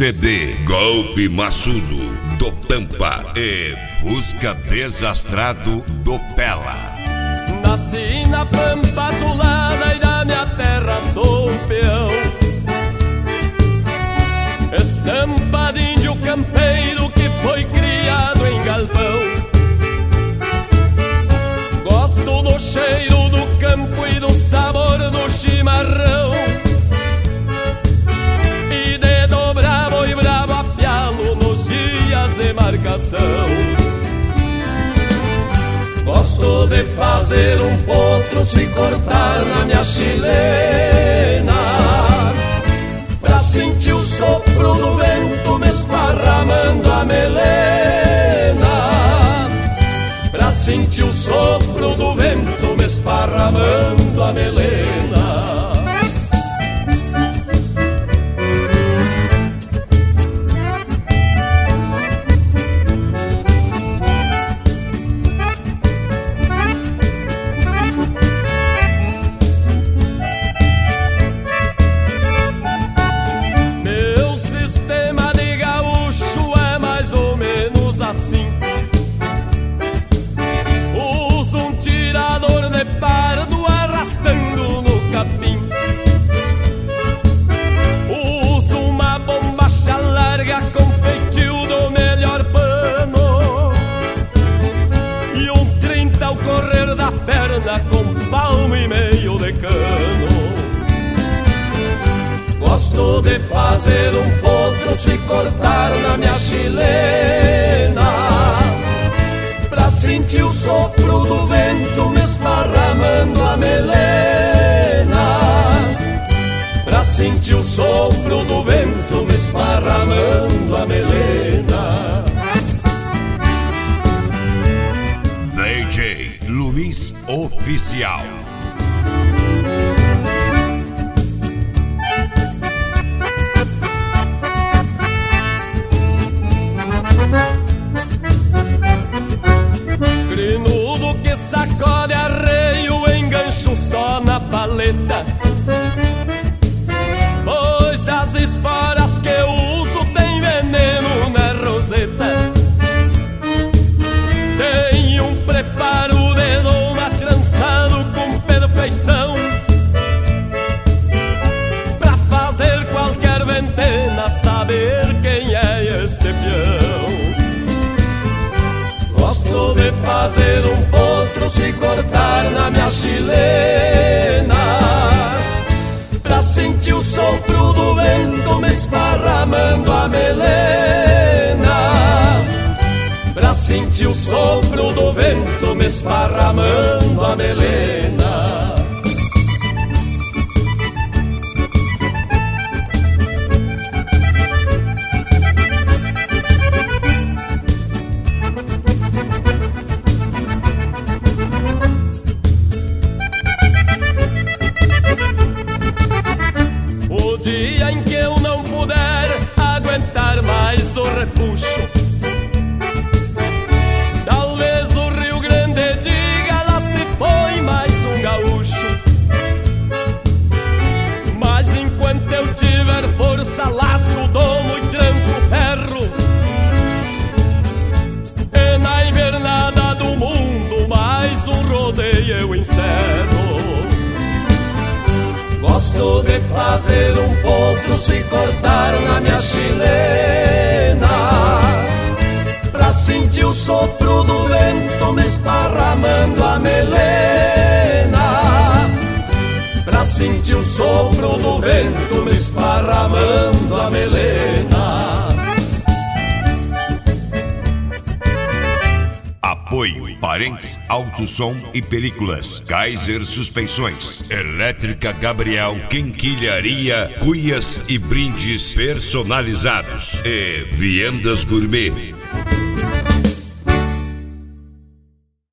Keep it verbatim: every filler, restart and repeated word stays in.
C D Golf Maçudo do Pampa e Fusca Desastrado do Pela. Nasci na Pampa azulada e da minha terra sou peão. Estampa de índio campeiro que foi criado em galpão. Gosto do cheiro do campo e do sabor do chimarrão. E de dobrar boi bravo a pialo nos dias de marcação. Gosto de fazer um potro se cortar na minha chilena, pra sentir o sopro do vento me esparramando a melena. Pra sentir o sopro do vento me esparramando a melena. Assim. Uso um tirador de pardo arrastando no capim. Uso uma bombacha larga com feitio do melhor pano e um trinta ao correr da perna com palmo e meio de cano. Gosto de fazer um potro se cortar na minha chilena, pra sentir o sopro do vento me esparramando a melena. Pra sentir o sopro do vento me esparramando a melena. D J Luiz Oficial. Grinudo que sacode arreio, engancho só na paleta, pois as esporas que eu uso tem veneno na roseta. Tem um preparo de doma trançado com perfeição, pra fazer qualquer ventena saber quem é este peão. Gosto de fazer um potro se cortar na minha chilena, pra sentir o sopro do vento me esparramando a melena. Pra sentir o sopro do vento me esparramando a melena. O dia em que eu não puder aguentar mais o repuxo, talvez o Rio Grande diga lá se foi mais um gaúcho. Mas enquanto eu tiver força, laço, domo e tranço ferro, e na invernada do mundo mais um rodeio eu encerro. Gosto de fazer um potro se cortar na minha chilena, pra sentir o sopro do vento me esparramando a melena. Pra sentir o sopro do vento me esparramando a melena. Apoio Parentes Auto Som e Películas, Kaiser Suspensões, Elétrica Gabriel, Quinquilharia, cuias e brindes personalizados e Viendas Gourmet.